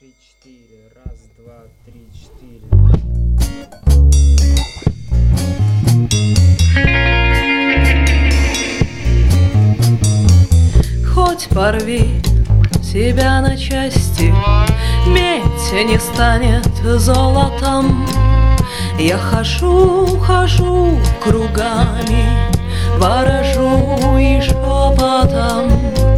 3-4. Раз, два, три, 4. Хоть порви себя на части, медь не станет золотом. Я хожу кругами, ворожу и шепотом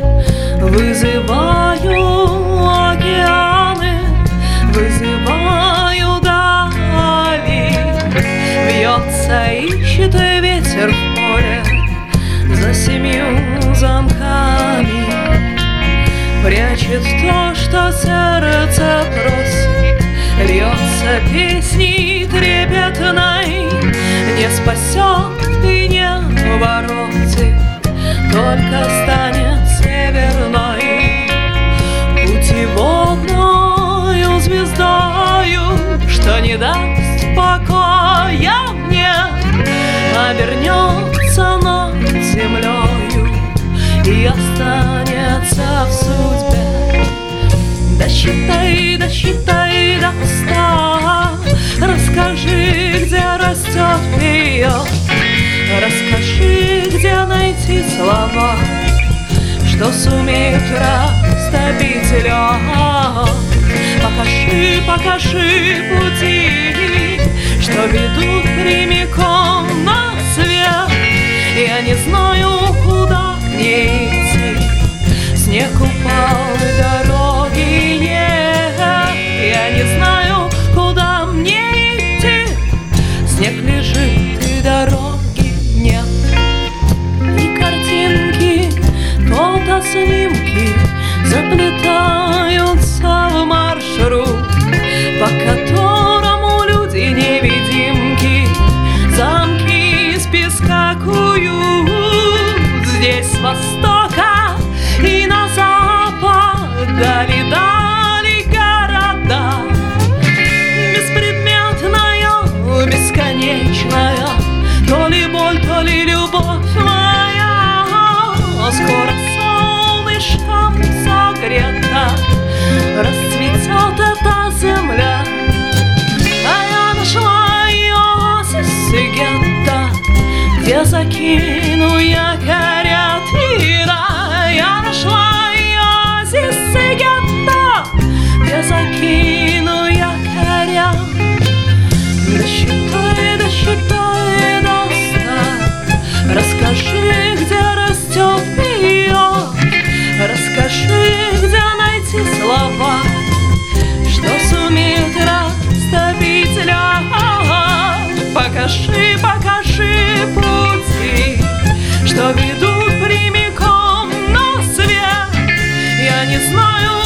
вызываю океаны, вызываю дали. Вьется, ищет ветер в поле за 7 замками, прячет то, что сердце просит, льется песней трепетной. Не спасет и не воротит, только станет северной, путеводною звездою, что не даст покоя мне, обернется над землею и останется в судьбе. Досчитай до 100, расскажи, где растет пион, расскажи, где найти слова, что сумеют растопить лед. Покажи пути, что ведут прямиком на свет. Я не знаю, куда мне идти, снег упал, дороги нет. Я не знаю, куда мне идти, снег лежит и дороги нет. И картинки, фотоснимки заплетаются в маршрут, по которому люди невидимки замки из песка куют. Здесь с востока и на запад дали города, беспредметная, бесконечная, то ли боль, то ли любовь моя. Скоро солнышком согрета расцветет эта земля. А я нашла оазис гетто, где закину якоря тира. Я нашла оазис гетто, где закину якоря. Досчитай до 100, расскажи, где растет пион, расскажи, где найти слова, что сумеет растопить лед. Покажи пути, что ведут прямиком на свет. Я не знаю,